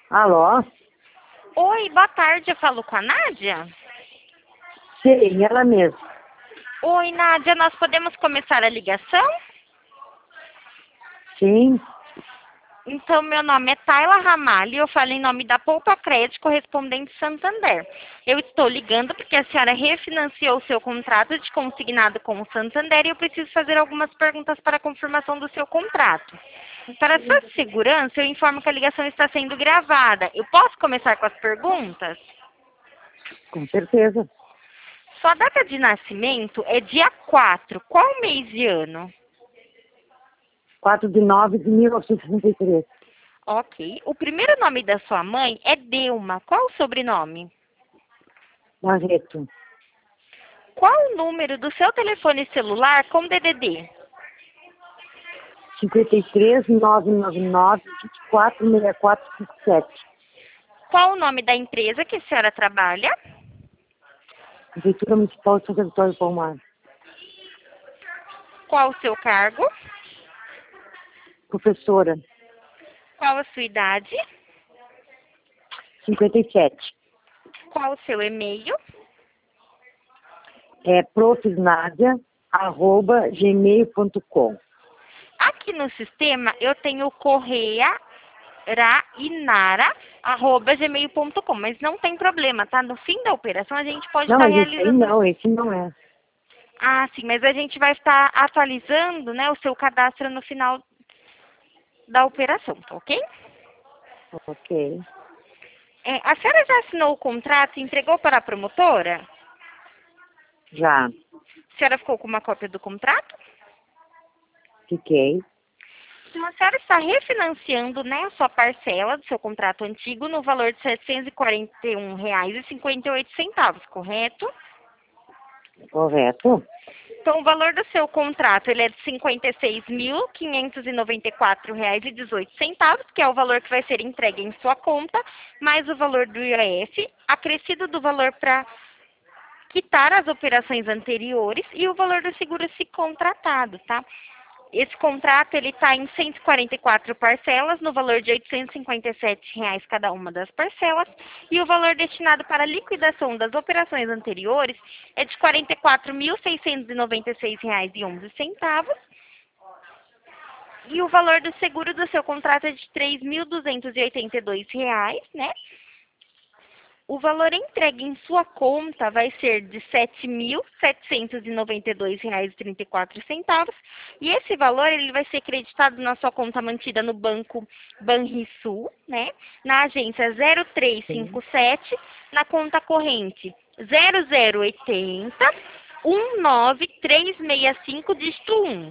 Alô? Oi, boa tarde, eu falo com a Nádia? Sim, ela mesma. Oi, Nádia, nós podemos começar a ligação? Sim, Então, meu nome é Tayla Ramalho e eu falo em nome da Poupa Crédito Correspondente Santander. Eu estou ligando porque a senhora refinanciou o seu contrato de consignado com o Santander e eu preciso fazer algumas perguntas para a confirmação do seu contrato. Para sua segurança, eu informo que a ligação está sendo gravada. Eu posso começar com as perguntas? com certeza. Sua data de nascimento é dia 4. Qual mês e ano? 4/9/1963. Ok. O primeiro nome da sua mãe é Delma. Qual o sobrenome? Barreto. Qual o número do seu telefone celular com DDD? 53 999 24 6457. Qual o nome da empresa que a senhora trabalha? Prefeitura Municipal de São Vitório do Palmar. Qual o seu cargo? Professora. Qual a sua idade? 57. Qual o seu e-mail? É profisnadia@gmail.com. Aqui no sistema eu tenho correirainara@gmail.com, mas não tem problema, tá? No fim da operação a gente pode Não, estar mas esse aí realizando. não, esse não é. Ah, sim, mas a gente vai estar atualizando, né, o seu cadastro no final da operação, tá ok? Ok. A senhora já assinou o contrato e entregou para a promotora? Já. A senhora ficou com uma cópia do contrato? Fiquei. Então, a senhora está refinanciando, né, a sua parcela do seu contrato antigo no valor de R$ 741,58, correto? Correto? Então, o valor do seu contrato ele é de R$ 56.594,18, que é o valor que vai ser entregue em sua conta, mais o valor do IOF, acrescido do valor para quitar as operações anteriores e o valor do seguro se contratado, tá? Esse contrato ele está em 144 parcelas, no valor de R$ 857 cada uma das parcelas, e o valor destinado para a liquidação das operações anteriores é de R$ 44.696,11, e o valor do seguro do seu contrato é de R$ 3.282, né? O valor entregue em sua conta vai ser de R$ 7.792,34 e esse valor ele vai ser creditado na sua conta mantida no banco Banrisul, né? Na agência Sim. 0357, na conta corrente 0080 19365 dígito 1.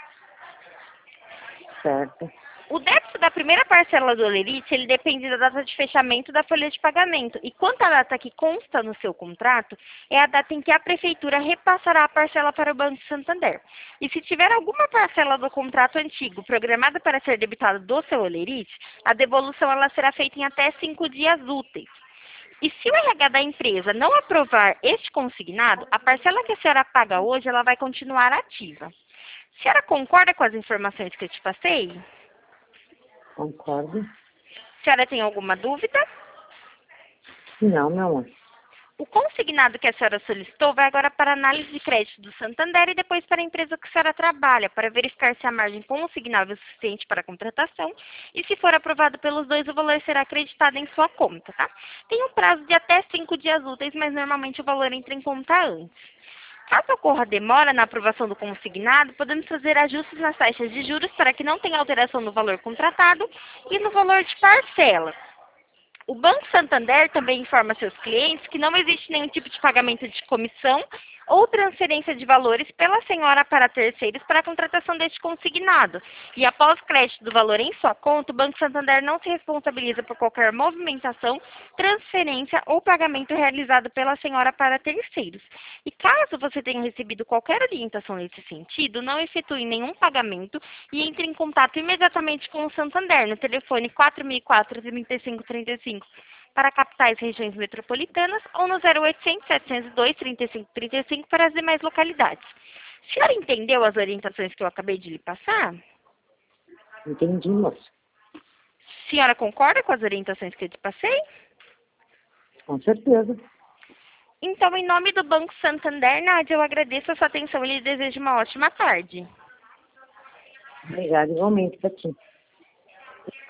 Certo. O débito da primeira parcela do Olerite, ele depende da data de fechamento da folha de pagamento. E quanto à data que consta no seu contrato, é a data em que a prefeitura repassará a parcela para o Banco Santander. E se tiver alguma parcela do contrato antigo programada para ser debitada do seu Olerite, a devolução ela será feita em até 5 dias úteis. E se o RH da empresa não aprovar este consignado, a parcela que a senhora paga hoje, ela vai continuar ativa. A senhora concorda com as informações que eu te passei? Concordo. A senhora tem alguma dúvida? Não, meu amor. O consignado que a senhora solicitou vai agora para a análise de crédito do Santander e depois para a empresa que a senhora trabalha, para verificar se a margem consignável é suficiente para a contratação e se for aprovado pelos dois, o valor será acreditado em sua conta, tá? Tem um prazo de até 5 dias úteis, mas normalmente o valor entra em conta antes. Caso ocorra demora na aprovação do consignado, podemos fazer ajustes nas taxas de juros para que não tenha alteração no valor contratado e no valor de parcela. O Banco Santander também informa seus clientes que não existe nenhum tipo de pagamento de comissão ou transferência de valores pela senhora para terceiros para a contratação deste consignado. E após o crédito do valor em sua conta, o Banco Santander não se responsabiliza por qualquer movimentação, transferência ou pagamento realizado pela senhora para terceiros. E caso você tenha recebido qualquer orientação nesse sentido, não efetue nenhum pagamento e entre em contato imediatamente com o Santander no telefone 4004-3535 para capitais e regiões metropolitanas ou no 0800 702 3535 para as demais localidades. A senhora entendeu as orientações que eu acabei de lhe passar? Entendi, moço. A senhora concorda com as orientações que eu te passei? Com certeza. Então, em nome do Banco Santander, Nádia, eu agradeço a sua atenção e lhe desejo uma ótima tarde. Obrigada, igualmente, para ti.